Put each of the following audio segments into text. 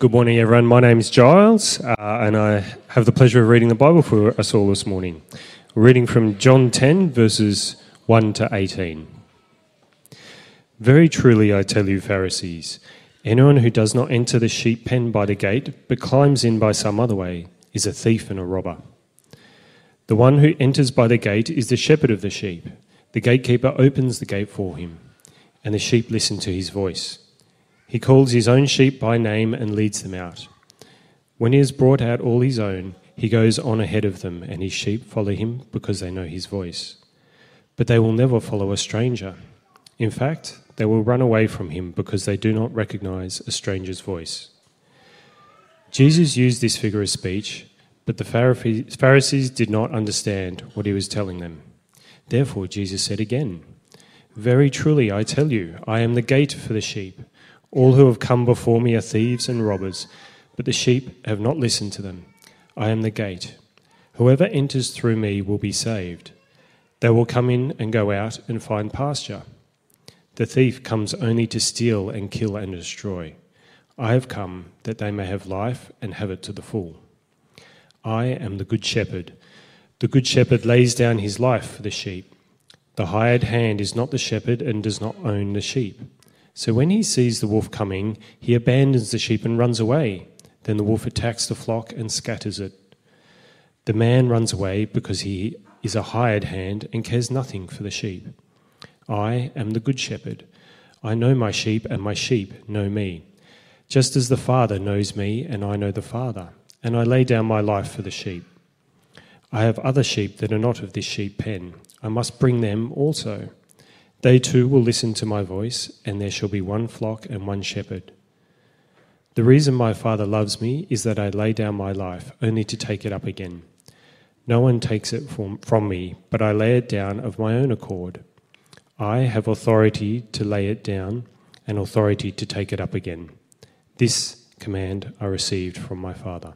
Good morning, everyone. My name is Giles, and I have the pleasure of reading the Bible for us all this morning. We're reading from John 10, verses 1 to 18. Very truly I tell you, Pharisees, anyone who does not enter the sheep pen by the gate, but climbs in by some other way, is a thief and a robber. The one who enters by the gate is the shepherd of the sheep. The gatekeeper opens the gate for him, and the sheep listen to his voice. He calls his own sheep by name and leads them out. When he has brought out all his own, he goes on ahead of them, and his sheep follow him because they know his voice. But they will never follow a stranger. In fact, they will run away from him because they do not recognize a stranger's voice. Jesus used this figure of speech, but the Pharisees did not understand what he was telling them. Therefore, Jesus said again, "Very truly I tell you, I am the gate for the sheep. All who have come before me are thieves and robbers, but the sheep have not listened to them. I am the gate. Whoever enters through me will be saved. They will come in and go out and find pasture. The thief comes only to steal and kill and destroy. I have come that they may have life and have it to the full. I am the good shepherd. The good shepherd lays down his life for the sheep. The hired hand is not the shepherd and does not own the sheep. So when he sees the wolf coming, he abandons the sheep and runs away. Then the wolf attacks the flock and scatters it. The man runs away because he is a hired hand and cares nothing for the sheep. I am the good shepherd. I know my sheep and my sheep know me. Just as the Father knows me and I know the Father, and I lay down my life for the sheep. I have other sheep that are not of this sheep pen. I must bring them also. They too will listen to my voice, and there shall be one flock and one shepherd. The reason my Father loves me is that I lay down my life, only to take it up again. No one takes it from me, but I lay it down of my own accord. I have authority to lay it down and authority to take it up again. This command I received from my Father."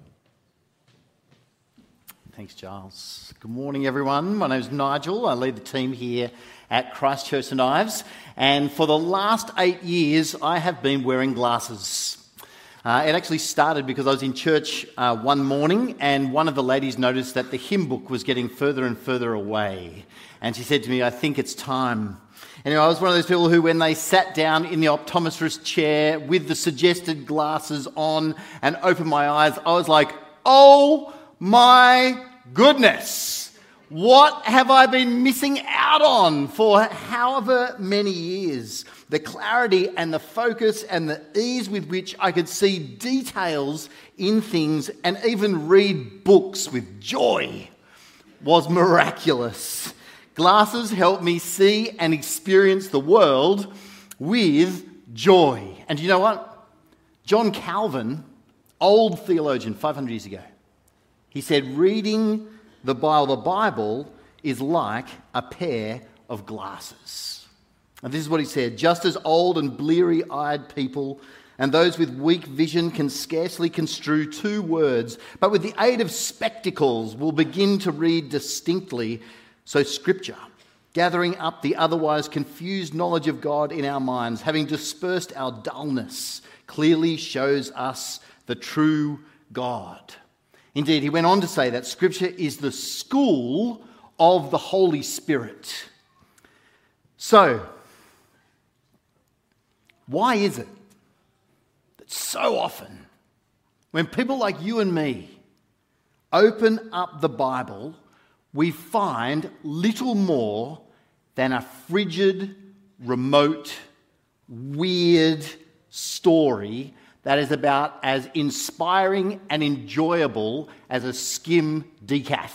Thanks, Giles. Good morning, everyone. My name is Nigel. I lead the team here at Christchurch St Ives, and for the last 8 years I have been wearing glasses. It actually started because I was in church one morning and one of the ladies noticed that the hymn book was getting further and further away, and she said to me, "I think it's time." Anyway, I was one of those people who, when they sat down in the optometrist chair with the suggested glasses on and opened my eyes, I was like, "Oh my goodness! What have I been missing out on for however many years?" The clarity and the focus and the ease with which I could see details in things and even read books with joy was miraculous. Glasses help me see and experience the world with joy. And you know what? John Calvin, old theologian, 500 years ago, he said reading the Bible is like a pair of glasses. And this is what he said: just as old and bleary-eyed people and those with weak vision can scarcely construe two words, but with the aid of spectacles will begin to read distinctly, so Scripture, gathering up the otherwise confused knowledge of God in our minds, having dispersed our dullness, clearly shows us the true God. Indeed, he went on to say that Scripture is the school of the Holy Spirit. So, why is it that so often, when people like you and me open up the Bible, we find little more than a frigid, remote, weird story that is about as inspiring and enjoyable as a skim decaf?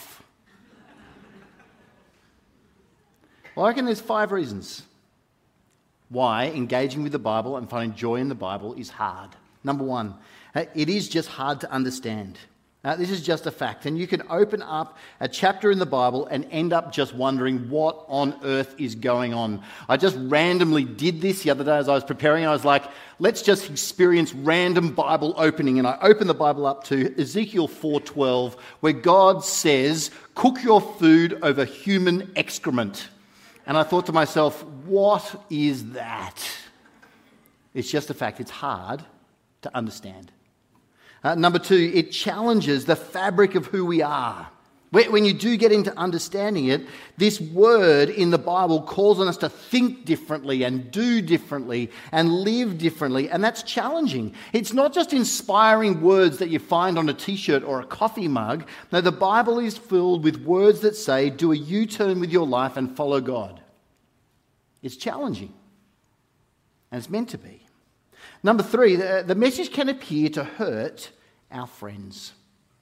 Well, I reckon there's 5 reasons why engaging with the Bible and finding joy in the Bible is hard. Number 1, it is just hard to understand. This is just a fact. And you can open up a chapter in the Bible and end up just wondering what on earth is going on. I just randomly did this the other day as I was preparing. I was like, let's just experience random Bible opening. And I opened the Bible up to Ezekiel 4:12, where God says, "Cook your food over human excrement." And I thought to myself, what is that? It's just a fact. It's hard to understand. Number two, it challenges the fabric of who we are. When you do get into understanding it, this word in the Bible calls on us to think differently and do differently and live differently, and that's challenging. It's not just inspiring words that you find on a t-shirt or a coffee mug. No, the Bible is filled with words that say, do a U-turn with your life and follow God. It's challenging, and it's meant to be. Number three, the message can appear to hurt our friends.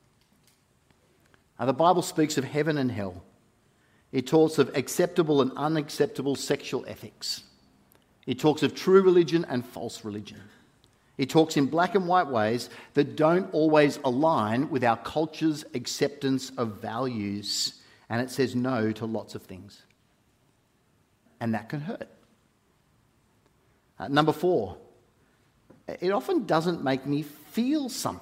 The Bible speaks of heaven and hell. It talks of acceptable and unacceptable sexual ethics. It talks of true religion and false religion. It talks in black and white ways that don't always align with our culture's acceptance of values. And it says no to lots of things. And that can hurt. Number four, it often doesn't make me feel something.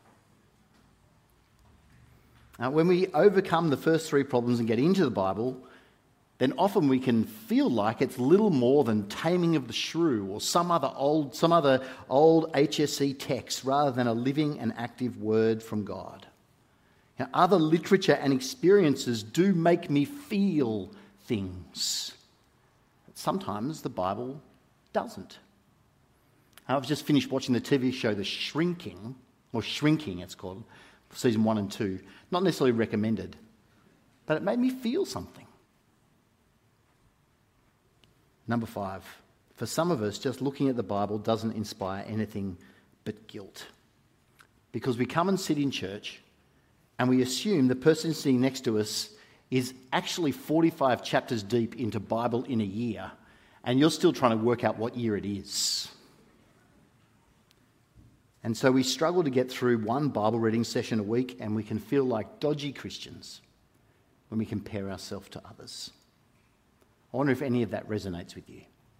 When we overcome the first three problems and get into the Bible, then often we can feel like it's little more than Taming of the Shrew or some other old HSC text rather than a living and active word from God. Now, other literature and experiences do make me feel things. But sometimes the Bible doesn't. I've just finished watching the TV show The Shrinking it's called, season 1 and 2. Not necessarily recommended, but it made me feel something. Number 5, for some of us, just looking at the Bible doesn't inspire anything but guilt. Because we come and sit in church and we assume the person sitting next to us is actually 45 chapters deep into Bible in a year, and you're still trying to work out what year it is. And so we struggle to get through one Bible reading session a week, and we can feel like dodgy Christians when we compare ourselves to others. I wonder if any of that resonates with you.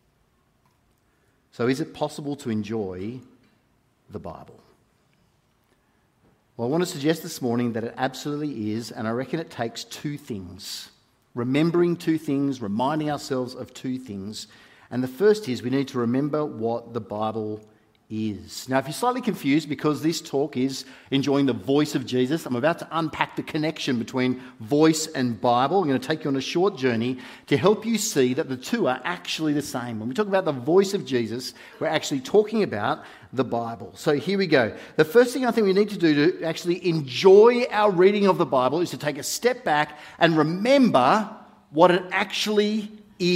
So is it possible to enjoy the Bible? Well, I want to suggest this morning that it absolutely is, and I reckon it takes two things. Remembering two things, reminding ourselves of two things. And the first is we need to remember what the Bible is. Now, if you're slightly confused because this talk is enjoying the voice of Jesus, I'm about to unpack the connection between voice and Bible. I'm going to take you on a short journey to help you see that the two are actually the same. When we talk about the voice of Jesus, we're actually talking about the Bible. So here we go. The first thing I think we need to do to actually enjoy our reading of the Bible is to take a step back and remember what it actually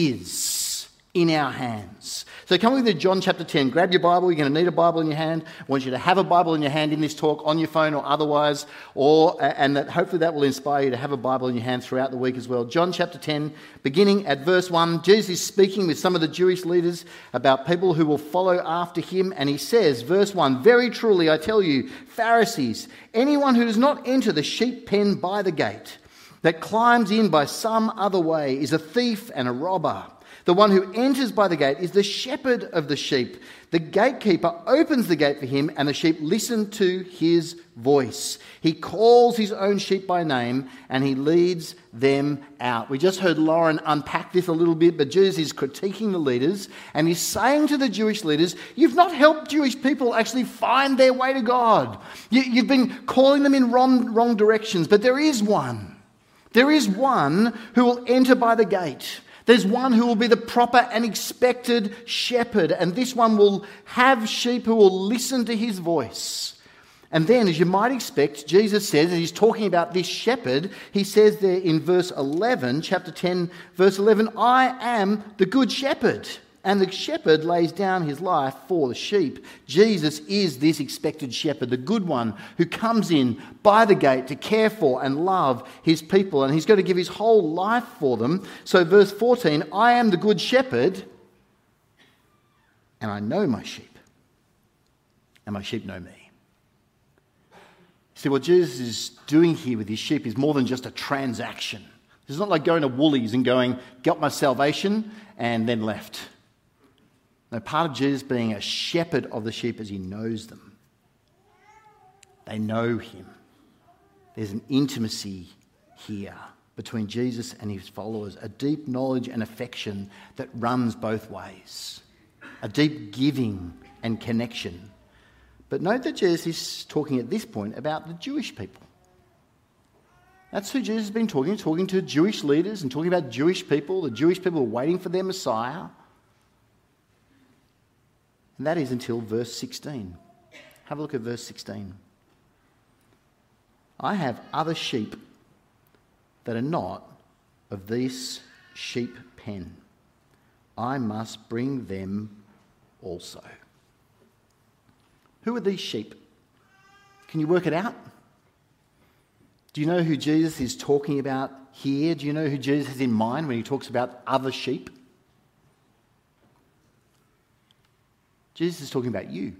is in our hands. So come with me to John chapter 10. Grab your Bible. You're going to need a Bible in your hand. I want you to have a Bible in your hand in this talk, on your phone or otherwise, and that hopefully that will inspire you to have a Bible in your hand throughout the week as well. John chapter 10, beginning at verse 1. Jesus is speaking with some of the Jewish leaders about people who will follow after him, and he says, verse 1, "Very truly I tell you, Pharisees, anyone who does not enter the sheep pen by the gate, that climbs in by some other way, is a thief and a robber. The one who enters by the gate is the shepherd of the sheep. The gatekeeper opens the gate for him, and the sheep listen to his voice. He calls his own sheep by name, and he leads them out." We just heard Lauren unpack this a little bit, but Jesus is critiquing the leaders, and he's saying to the Jewish leaders, you've not helped Jewish people actually find their way to God. You've been calling them in wrong directions, but there is one. There is one who will enter by the gate. There's one who will be the proper and expected shepherd, and this one will have sheep who will listen to his voice. And then, as you might expect, Jesus says, and he's talking about this shepherd, he says there in verse 11, chapter 10, verse 11, "I am the good shepherd, and the shepherd lays down his life for the sheep." Jesus is this expected shepherd, the good one who comes in by the gate to care for and love his people, and he's going to give his whole life for them. So verse 14, "I am the good shepherd, and I know my sheep, and my sheep know me." See, what Jesus is doing here with his sheep is more than just a transaction. It's not like going to Woolies and going, "Got my salvation," and then left. No, part of Jesus being a shepherd of the sheep is he knows them. They know him. There's an intimacy here between Jesus and his followers, a deep knowledge and affection that runs both ways, a deep giving and connection. But note that Jesus is talking at this point about the Jewish people. That's who Jesus has been talking to Jewish leaders and talking about Jewish people. The Jewish people are waiting for their Messiah. And that is until verse 16. Have a look at verse 16. I have other sheep that are not of this sheep pen. I must bring them also. Who are these sheep? Can you work it out? Do you know who Jesus is talking about here? Do you know who Jesus has in mind when he talks about other sheep? Jesus is talking about you.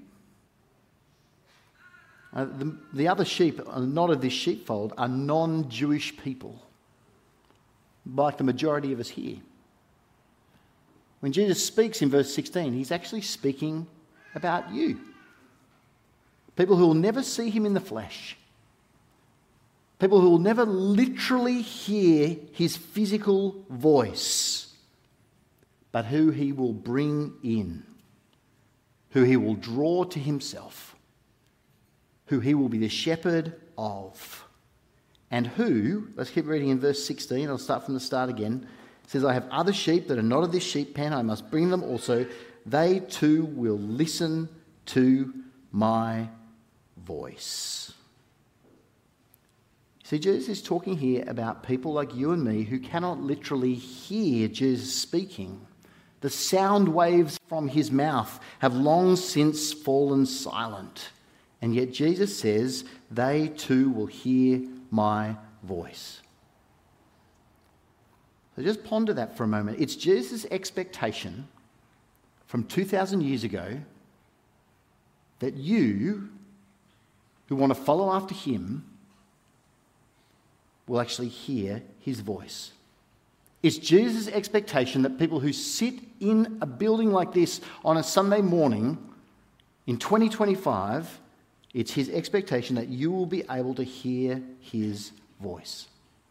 The other sheep, not of this sheepfold, are non-Jewish people, like the majority of us here. When Jesus speaks in verse 16, he's actually speaking about you. People who will never see him in the flesh. People who will never literally hear his physical voice, but who he will bring in, who he will draw to himself, who he will be the shepherd of, and who, let's keep reading in verse 16, I'll start from the start again. It says, I have other sheep that are not of this sheep pen, I must bring them also. They too will listen to my voice. See, Jesus is talking here about people like you and me who cannot literally hear Jesus speaking. The sound waves from his mouth have long since fallen silent. And yet Jesus says, they too will hear my voice. So just ponder that for a moment. It's Jesus' expectation from 2,000 years ago that you, who want to follow after him, will actually hear his voice. It's Jesus' expectation that people who sit in a building like this on a Sunday morning in 2025, it's his expectation that you will be able to hear his voice.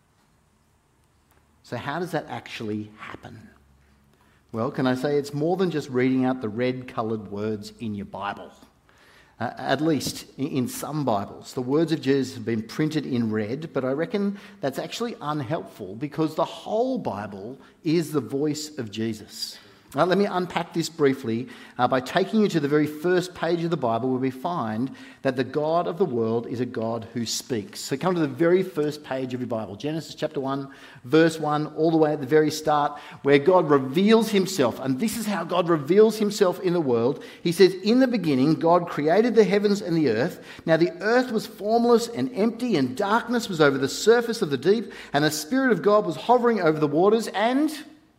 So how does that actually happen? Well, can I say it's more than just reading out the red-coloured words in your Bible. At least in some Bibles, the words of Jesus have been printed in red, but I reckon that's actually unhelpful because the whole Bible is the voice of Jesus. Let me unpack this briefly by taking you to the very first page of the Bible where we find that the God of the world is a God who speaks. So come to the very first page of your Bible, Genesis chapter 1, verse 1, all the way at the very start, where God reveals himself. And this is how God reveals himself in the world. He says, in the beginning, God created the heavens and the earth. Now the earth was formless and empty, and darkness was over the surface of the deep, and the Spirit of God was hovering over the waters, and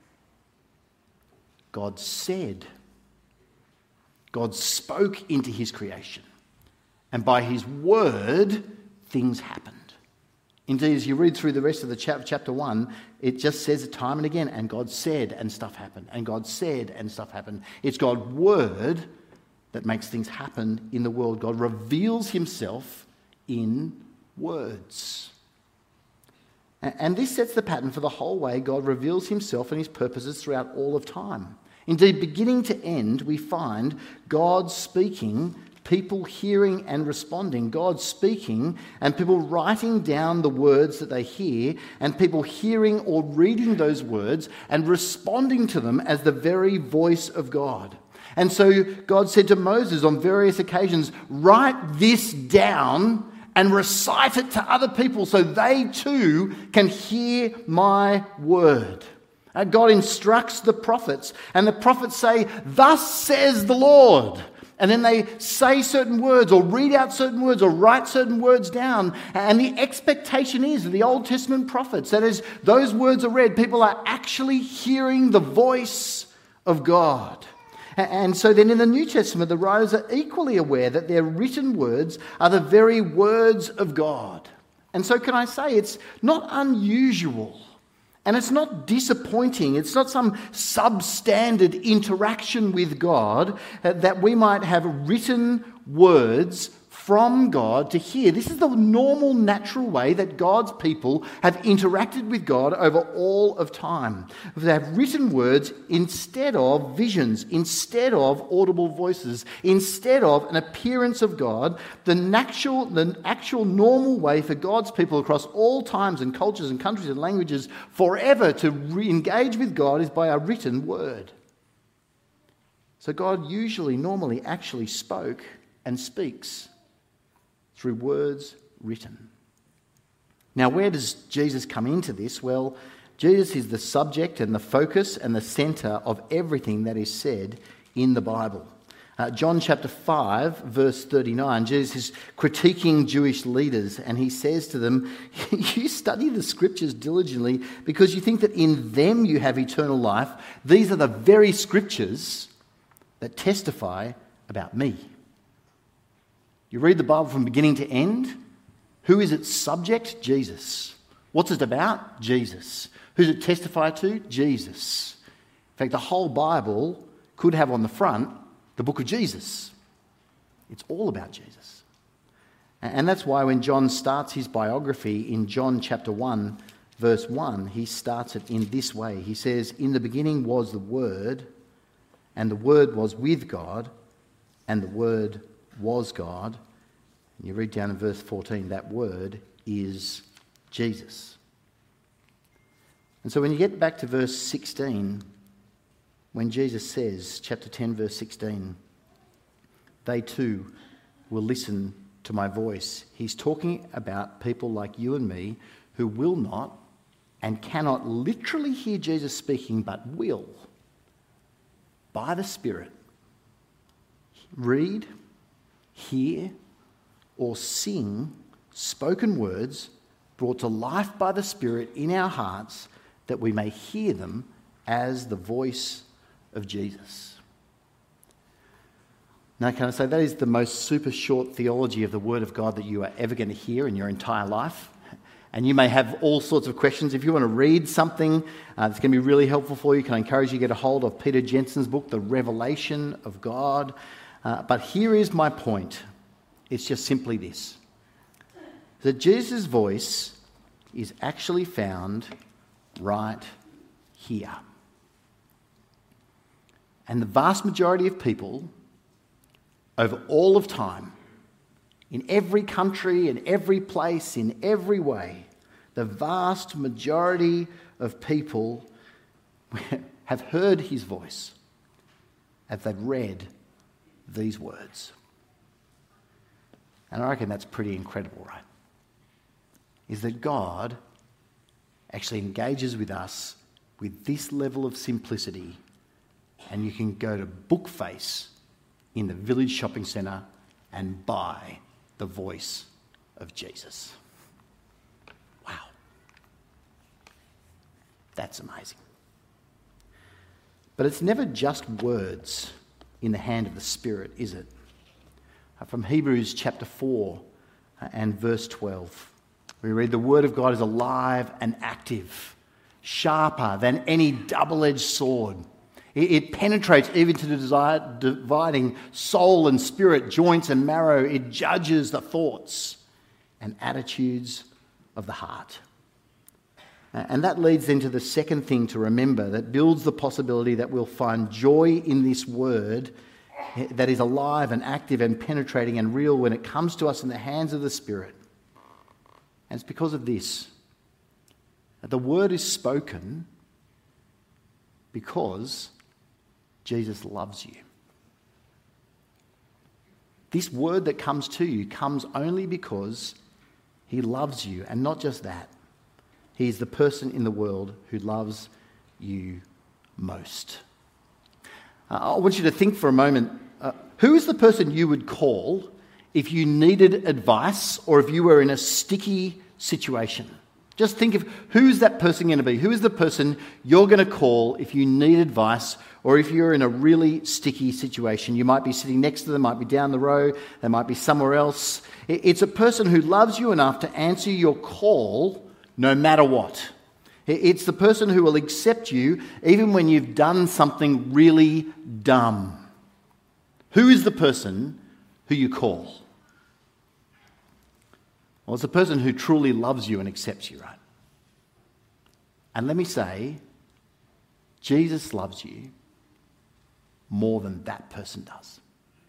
God said. God spoke into his creation. And by his word, things happened. Indeed, as you read through the rest of the chapter 1, it just says it time and again, and God said and stuff happened, and God said and stuff happened. It's God's word that makes things happen in the world. God reveals himself in words. And this sets the pattern for the whole way God reveals himself and his purposes throughout all of time. Indeed, beginning to end, we find God speaking, people hearing and responding. God speaking and people writing down the words that they hear, and people hearing or reading those words and responding to them as the very voice of God. And so God said to Moses on various occasions, write this down and recite it to other people so they too can hear my word. God instructs the prophets, and the prophets say, thus says the Lord. And then they say certain words or read out certain words or write certain words down. And the expectation is of the Old Testament prophets that as those words are read, people are actually hearing the voice of God. And so then in the New Testament, the writers are equally aware that their written words are the very words of God. And so can I say it's not unusual and it's not disappointing. It's not some substandard interaction with God that we might have written words from God to hear. This is the normal, natural way that God's people have interacted with God over all of time. They have written words instead of visions, instead of audible voices, instead of an appearance of God. The actual normal way for God's people across all times and cultures and countries and languages forever to engage with God is by a written word. So God usually, normally, actually spoke and speaks through words written. Now, where does Jesus come into this? Well, Jesus is the subject and the focus and the centre of everything that is said in the Bible. John chapter 5, verse 39, Jesus is critiquing Jewish leaders, and he says to them, you study the scriptures diligently because you think that in them you have eternal life. These are the very scriptures that testify about me. You read the Bible from beginning to end. Who is its subject? Jesus. What's it about? Jesus. Who's it testify to? Jesus. In fact, the whole Bible could have on the front the book of Jesus. It's all about Jesus. And that's why when John starts his biography in John chapter 1, verse 1, he starts it in this way. He says, "In the beginning was the Word, and the Word was with God, and the Word was God." And you read down in verse 14, that word is Jesus. And so when you get back to verse 16, when Jesus says, chapter 10, verse 16, "They too will listen to my voice," he's talking about people like you and me who will not and cannot literally hear Jesus speaking, but will, by the Spirit, read, hear, or sing spoken words brought to life by the Spirit in our hearts, that we may hear them as the voice of Jesus. Now, can I say that is the most super short theology of the Word of God that you are ever going to hear in your entire life? And you may have all sorts of questions. If you want to read something that's going to be really helpful for you, can I encourage you to get a hold of Peter Jensen's book, The Revelation of God. But here is my point. It's just simply this: that Jesus' voice is actually found right here. And the vast majority of people over all of time, in every country, in every place, in every way, the vast majority of people have heard his voice as they've read these words. And I reckon that's pretty incredible, right? Is that God actually engages with us with this level of simplicity, and you can go to Bookface in the village shopping centre and buy the voice of Jesus. Wow. That's amazing. But it's never just words in the hand of the Spirit, is it? From Hebrews chapter 4 and verse 12, we read, "The word of God is alive and active, sharper than any double-edged sword. It penetrates even to the dividing soul and spirit, joints and marrow. It judges the thoughts and attitudes of the heart." And that leads into the second thing to remember that builds the possibility that we'll find joy in this word that is alive and active and penetrating and real when it comes to us in the hands of the Spirit. And it's because of this, that the word is spoken because Jesus loves you. This word that comes to you comes only because he loves you, and not just that. He is the person in the world who loves you most. I want you to think for a moment, who is the person you would call if you needed advice or if you were in a sticky situation? Just think of who's that person going to be? Who is the person you're going to call if you need advice or if you're in a really sticky situation? You might be sitting next to them, might be down the road, they might be somewhere else. It's a person who loves you enough to answer your call no matter what. It's the person who will accept you even when you've done something really dumb. Who is the person who you call? Well, it's a person who truly loves you and accepts you, right? And let me say, Jesus loves you more than that person does.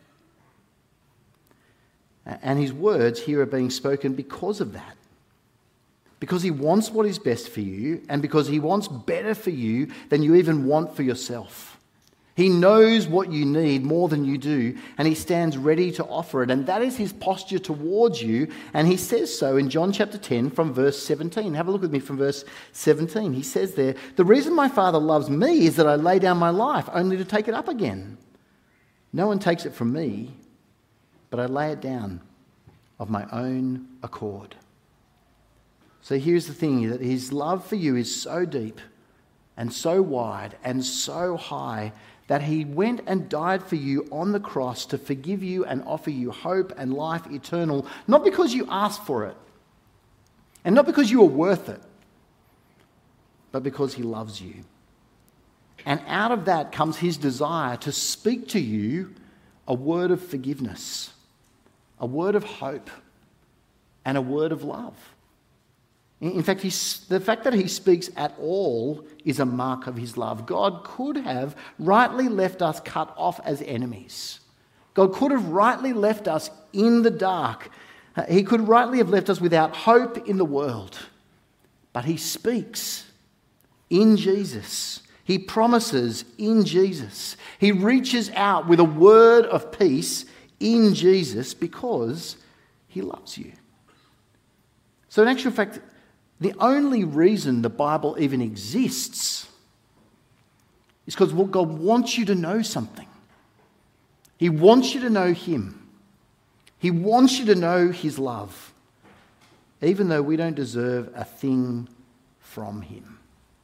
And his words here are being spoken because of that. Because he wants what is best for you, and because he wants better for you than you even want for yourself. He knows what you need more than you do, and he stands ready to offer it. And that is his posture towards you, and he says so in John chapter 10 from verse 17. Have a look with me from verse 17. He says there, "The reason my Father loves me is that I lay down my life only to take it up again. No one takes it from me, but I lay it down of my own accord." So here's the thing, that his love for you is so deep and so wide and so high that he went and died for you on the cross to forgive you and offer you hope and life eternal, not because you asked for it and not because you were worth it, but because he loves you. And out of that comes his desire to speak to you a word of forgiveness, a word of hope, and a word of love. In fact, the fact that he speaks at all is a mark of his love. God could have rightly left us cut off as enemies. God could have rightly left us in the dark. He could rightly have left us without hope in the world. But he speaks in Jesus. He promises in Jesus. He reaches out with a word of peace in Jesus because he loves you. So in actual fact, the only reason the Bible even exists is because God wants you to know something. He wants you to know him. He wants you to know his love, even though we don't deserve a thing from him.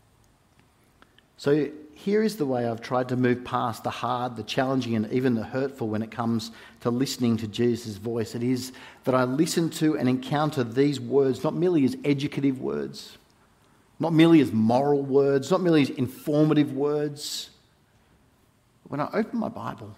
So here is the way I've tried to move past the hard, the challenging, and even the hurtful when it comes to listening to Jesus' voice. It is that I listen to and encounter these words not merely as educative words, not merely as moral words, not merely as informative words. When I open my Bible,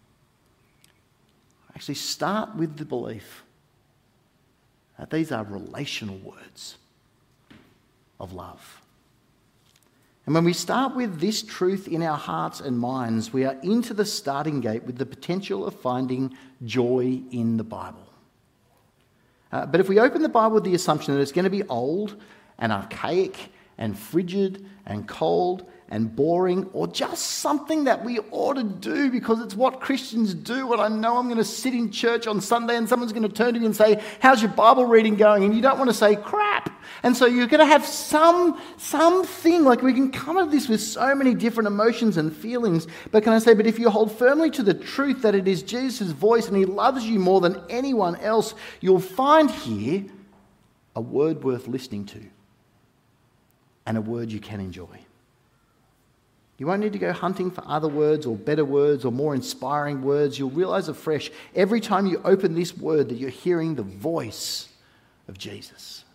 I actually start with the belief that these are relational words of love. And when we start with this truth in our hearts and minds, we are into the starting gate with the potential of finding joy in the Bible. But if we open the Bible with the assumption that it's going to be old and archaic and frigid and cold and boring, or just something that we ought to do because it's what Christians do, and I know I'm going to sit in church on Sunday and someone's going to turn to me and say, "How's your Bible reading going?" And you don't want to say crap. And so you're going to have something, like we can come at this with so many different emotions and feelings. But can I say, but if you hold firmly to the truth that it is Jesus' voice and he loves you more than anyone else, you'll find here a word worth listening to and a word you can enjoy. You won't need to go hunting for other words or better words or more inspiring words. You'll realise afresh every time you open this word that you're hearing the voice of Jesus.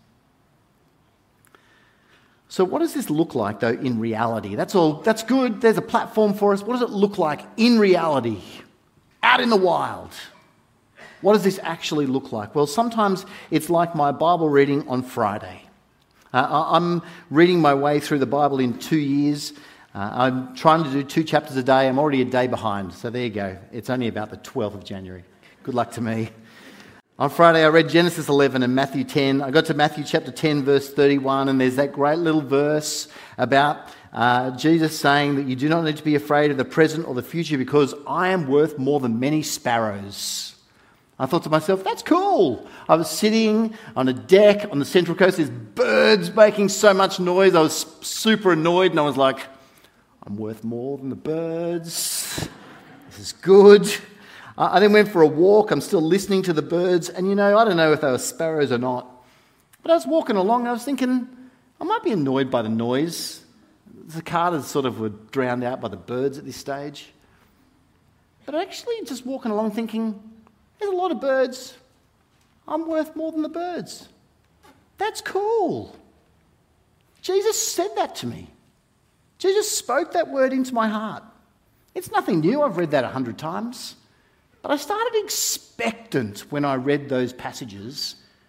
So what does this look like, though, in reality? That's good. There's a platform for us. What does it look like in reality, out in the wild? What does this actually look like? Well, sometimes it's like my Bible reading on Friday. I'm reading my way through the Bible in 2 years. I'm trying to do 2 chapters a day. I'm already a day behind. So there you go. It's only about the 12th of January. Good luck to me. On Friday, I read Genesis 11 and Matthew 10. I got to Matthew chapter 10, verse 31, and there's that great little verse about Jesus saying that you do not need to be afraid of the present or the future because I am worth more than many sparrows. I thought to myself, that's cool. I was sitting on a deck on the Central Coast. There's birds making so much noise. I was super annoyed, and I was like, I'm worth more than the birds. This is good. I then went for a walk. I'm still listening to the birds. And, I don't know if they were sparrows or not. But I was walking along and I was thinking, I might be annoyed by the noise. The cicadas sort of were drowned out by the birds at this stage. But actually just walking along thinking, there's a lot of birds. I'm worth more than the birds. That's cool. Jesus said that to me. Jesus spoke that word into my heart. It's nothing new. I've read that 100 times. But I started expectant when I read those passages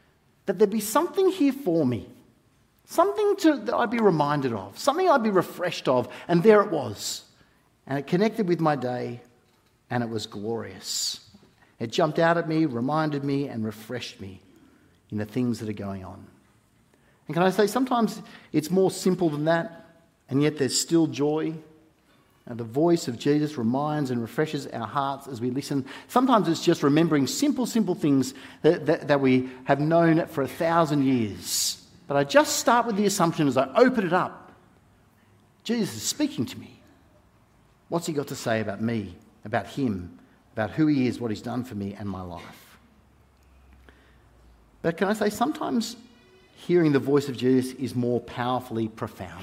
that there'd be something here for me, something that I'd be reminded of, something I'd be refreshed of, and there it was. And it connected with my day, and it was glorious. It jumped out at me, reminded me, and refreshed me in the things that are going on. And can I say, sometimes it's more simple than that, and yet there's still joy. And the voice of Jesus reminds and refreshes our hearts as we listen. Sometimes it's just remembering simple things that we have known for 1,000 years. But I just start with the assumption as I open it up, Jesus is speaking to me. What's he got to say about me, about him, about who he is, what he's done for me and my life? But can I say, sometimes hearing the voice of Jesus is more powerfully profound.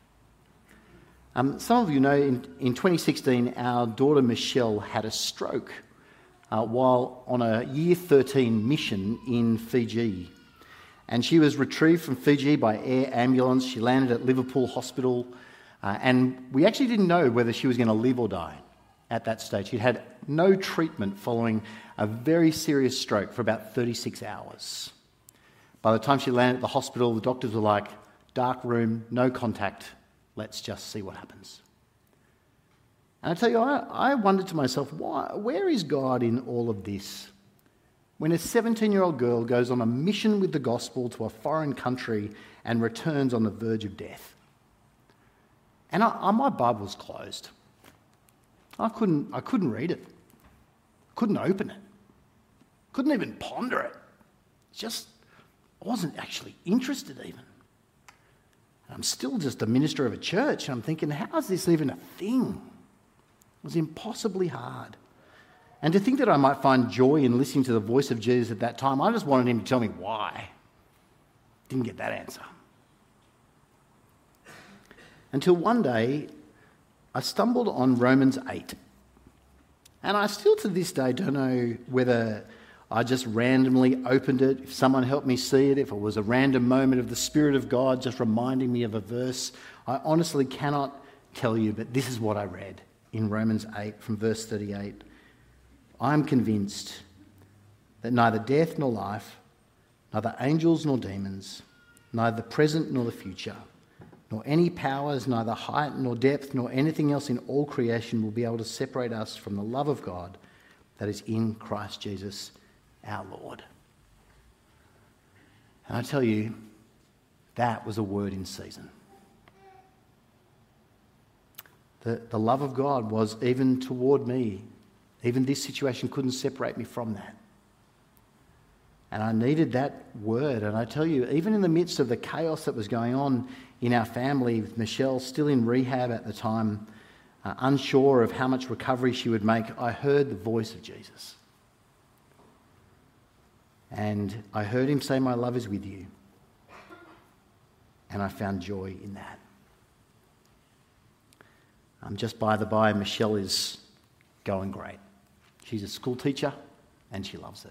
Some of you know in 2016 our daughter Michelle had a stroke while on a year 13 mission in Fiji. And she was retrieved from Fiji by air ambulance. She landed at Liverpool Hospital and we actually didn't know whether she was going to live or die at that stage. She'd had no treatment following a very serious stroke for about 36 hours. By the time she landed at the hospital, the doctors were like, dark room, no contact. Let's just see what happens. And I tell you, I wondered to myself, where is God in all of this? When a 17-year-old girl goes on a mission with the gospel to a foreign country and returns on the verge of death. And my Bible was closed. I couldn't read it. Couldn't open it. Couldn't even ponder it. Just wasn't actually interested even. I'm still just a minister of a church, and I'm thinking, how is this even a thing? It was impossibly hard. And to think that I might find joy in listening to the voice of Jesus at that time, I just wanted him to tell me why. Didn't get that answer. Until one day, I stumbled on Romans 8. And I still to this day don't know whether I just randomly opened it, if someone helped me see it, if it was a random moment of the Spirit of God just reminding me of a verse. I honestly cannot tell you, but this is what I read in Romans 8 from verse 38. I am convinced that neither death nor life, neither angels nor demons, neither the present nor the future, nor any powers, neither height nor depth, nor anything else in all creation will be able to separate us from the love of God that is in Christ Jesus our Lord. And I tell you, that was a word in season. The love of God was even toward me. Even this situation couldn't separate me from that. And I needed that word. And I tell you, even in the midst of the chaos that was going on in our family, with Michelle still in rehab at the time, unsure of how much recovery she would make, I heard the voice of Jesus. And I heard him say, my love is with you. And I found joy in that. Just by the by, Michelle is going great. She's a school teacher and she loves it.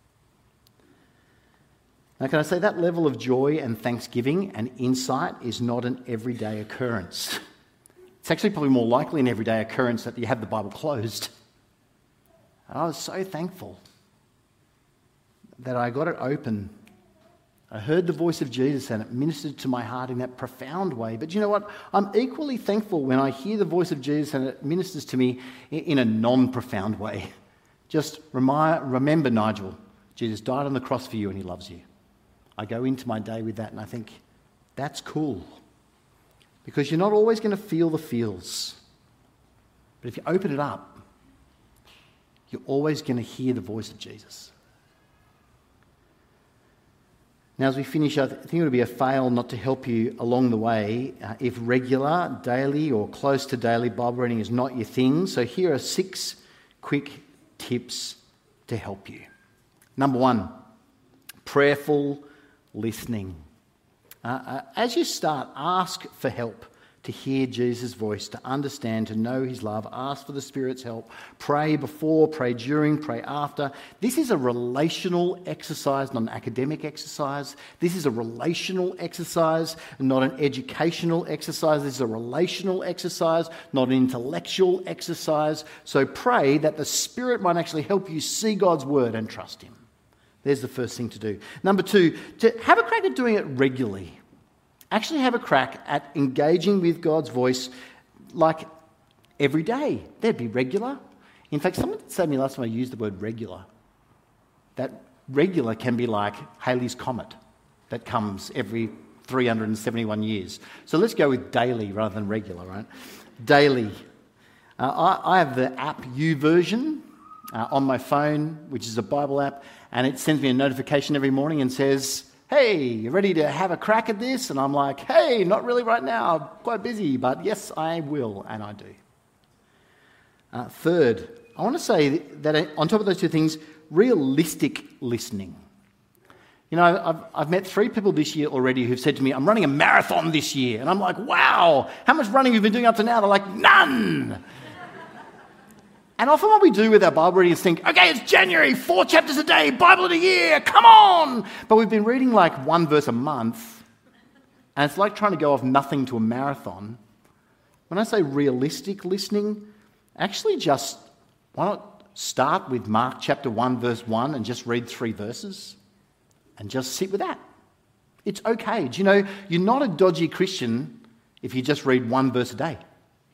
Now, can I say that level of joy and thanksgiving and insight is not an everyday occurrence. It's actually probably more likely an everyday occurrence that you have the Bible closed. And I was so thankful that I got it open. I heard the voice of Jesus and it ministered to my heart in that profound way. But you know what? I'm equally thankful when I hear the voice of Jesus and it ministers to me in a non-profound way. Just remember, Nigel, Jesus died on the cross for you and he loves you. I go into my day with that and I think, that's cool. Because you're not always going to feel the feels. But if you open it up, you're always going to hear the voice of Jesus. Now, as we finish, I think it would be a fail not to help you along the way if regular, daily, or close to daily Bible reading is not your thing. So here are 6 quick tips to help you. Number 1, prayerful listening. As you start, ask for help to hear Jesus' voice, to understand, to know his love. Ask for the Spirit's help. Pray before, pray during, pray after. This is a relational exercise, not an academic exercise. This is a relational exercise, not an educational exercise. This is a relational exercise, not an intellectual exercise. So pray that the Spirit might actually help you see God's word and trust him. There's the first thing to do. Number 2, to have a crack at doing it regularly. Actually have a crack at engaging with God's voice like every day. That'd be regular. In fact, someone said to me last time I used the word regular. That regular can be like Halley's Comet that comes every 371 years. So let's go with daily rather than regular, right? Daily. I have the app YouVersion on my phone, which is a Bible app, and it sends me a notification every morning and says, hey, you ready to have a crack at this? And I'm like, hey, not really right now, I'm quite busy, but yes, I will, and I do. Third, I want to say that on top of those two things, realistic listening. You know, I've met 3 people this year already who've said to me, I'm running a marathon this year. And I'm like, wow, how much running have you been doing up to now? They're like, none. And often what we do with our Bible reading is think, okay, it's January, 4 chapters a day, Bible in a year, come on. But we've been reading like 1 verse a month, and it's like trying to go off nothing to a marathon. When I say realistic listening, actually just, why not start with Mark chapter 1, verse 1 and just read 3 verses and just sit with that. It's okay. Do you know, you're not a dodgy Christian if you just read 1 verse a day.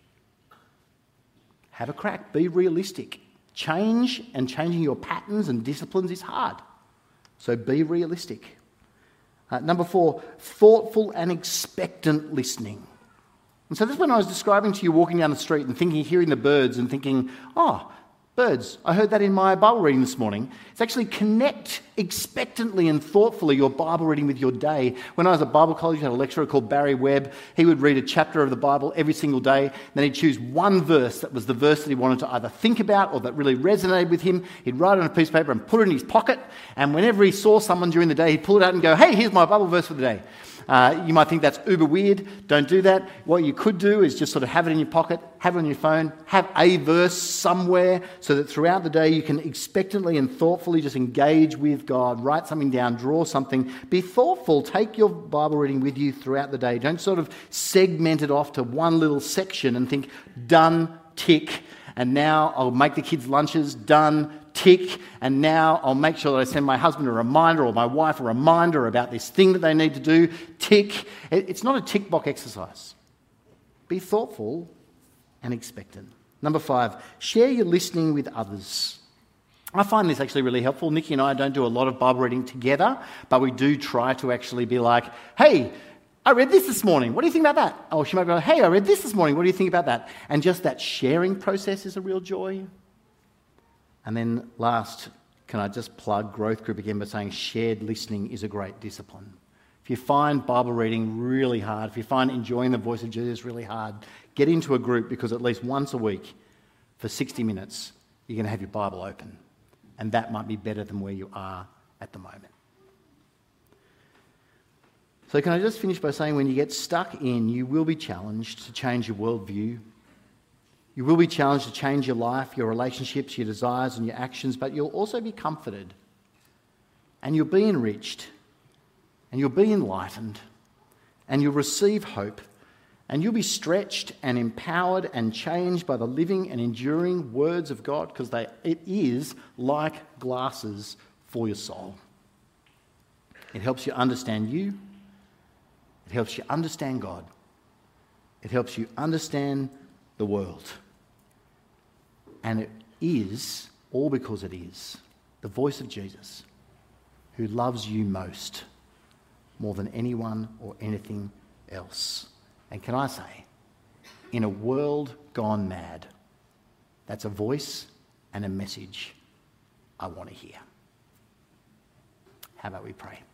Have a crack. Be realistic. Change and changing your patterns and disciplines is hard. So be realistic. Number 4, thoughtful and expectant listening. And so this is when I was describing to you walking down the street and thinking, hearing the birds and thinking, oh, birds, I heard that in my Bible reading this morning. It's actually connect expectantly and thoughtfully your Bible reading with your day. When I was at Bible college, I had a lecturer called Barry Webb. He would read a chapter of the Bible every single day. Then he'd choose one verse that was the verse that he wanted to either think about or that really resonated with him. He'd write it on a piece of paper and put it in his pocket. And whenever he saw someone during the day, he'd pull it out and go, hey, here's my Bible verse for the day. You might think that's uber weird. Don't do that. What you could do is just sort of have it in your pocket, have it on your phone, have a verse somewhere so that throughout the day you can expectantly and thoughtfully just engage with God, write something down, draw something. Be thoughtful. Take your Bible reading with you throughout the day. Don't sort of segment it off to one little section and think, done, tick, and now I'll make the kids' lunches, done, tick, and now I'll make sure that I send my husband a reminder or my wife a reminder about this thing that they need to do, tick. It's not a tick box exercise. Be thoughtful and expectant. Number 5, share your listening with others. I find this actually really helpful. Nikki and I don't do a lot of Bible reading together, but we do try to actually be like, hey, I read this morning. What do you think about that? Oh, she might be like, hey, I read this morning. What do you think about that? And just that sharing process is a real joy. And then last, can I just plug Growth Group again by saying shared listening is a great discipline. If you find Bible reading really hard, if you find enjoying the voice of Jesus really hard, get into a group because at least once a week for 60 minutes, you're going to have your Bible open. And that might be better than where you are at the moment. So can I just finish by saying when you get stuck in, you will be challenged to change your worldview. You will be challenged to change your life, your relationships, your desires and your actions, but you'll also be comforted and you'll be enriched and you'll be enlightened and you'll receive hope and you'll be stretched and empowered and changed by the living and enduring words of God because it is like glasses for your soul. It helps you understand you. It helps you understand God. It helps you understand the world. And it is, all because it is, the voice of Jesus who loves you most, more than anyone or anything else. And can I say, in a world gone mad, that's a voice and a message I want to hear. How about we pray?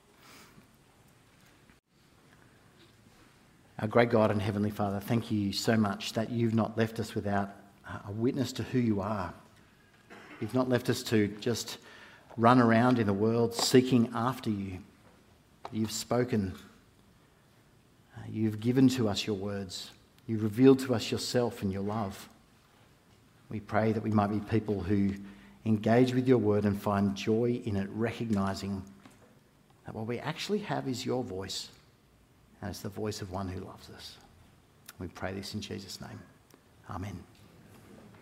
Our great God and Heavenly Father, thank you so much that you've not left us without a witness to who you are. You've not left us to just run around in the world seeking after you. You've spoken. You've given to us your words. You've revealed to us yourself and your love. We pray that we might be people who engage with your word and find joy in it, recognising that what we actually have is your voice. And it's the voice of one who loves us. We pray this in Jesus' name. Amen.